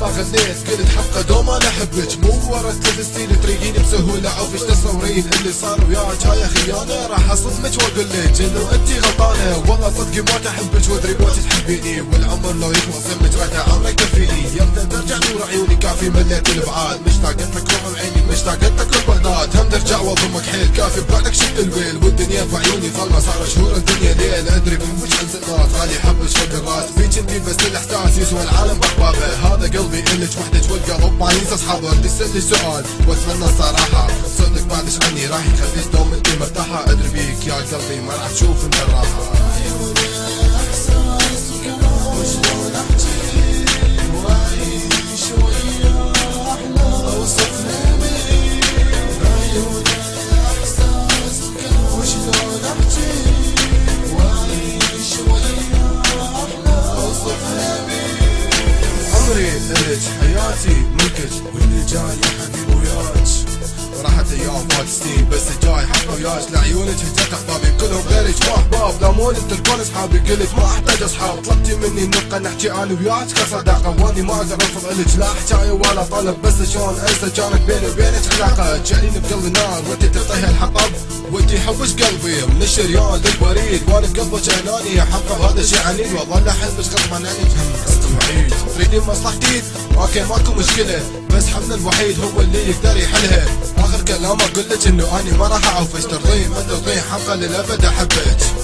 ما غنيت قلت حبقى دوم انا احبك، مو ورا تلبسين تريقيني بسهوله عوفش تصورين اللي صار وياك هاي خيانه. راح اصدمك واقول لك انه انتي غلطانه، والله صدقي ما احبك وادري موت تحبيني، والعمر لو يخلص يمك راح عمري يكفيني. يبدا ترجع نور عيوني كافي مليت الابعاد، مشتاق لك روح عيني مشتاق لك البغداد. هم نرجع واضمك حيل كافي ببعدك شفت الويل، والدنيا في عيوني ظلمه صار شهور الدنيا ليل. ادري من وش انزل ناس غالي حبك فوق الراس، فيك انتي بس الاحساس يسوى العالم بحبابه. هذا قلبي الك وحدك والقلب ما ينسى اصحابه. تسالني سؤال واتمنى الصراحه، صدق بعدش عني راح يخليك دوم انتي مرتاحه. ادري بيك يا قلبي ما راح تشوف انت الراحه. إلك حياتي ملكك، واللي جاي يا حبيبي وياك. راحت ايام فات سنين بس جاي حق وياك، لعيونك هجت احبابي كلهم غيرك ما احباب. لا مو انت الكون اصحابي قلت ما احتاج اصحاب. طلبتي مني نبقى نحكي انا وياك كصداقه، واني ما اقدر ارفض الك لا حكايه ولا طلب. بس شلون انسى كانت بيني وبينك علاقه، تجعليني بقلبي نار وانت تعطيها الحطب. وانتي حوش قلبي من الشريان للبريد، وانا بقلبك اناني حقب هذا شي عنيد. واظل احبك غصبا عنك بعيد، تريدين مصلحتي اوكي ماكو مشكله، بس حبنا الوحيد هو اللي يقدر يحلها. اخر كلام اقول لك انه اني ما راح اعوفك، ترضين ما ترضين حقا للابد احبك.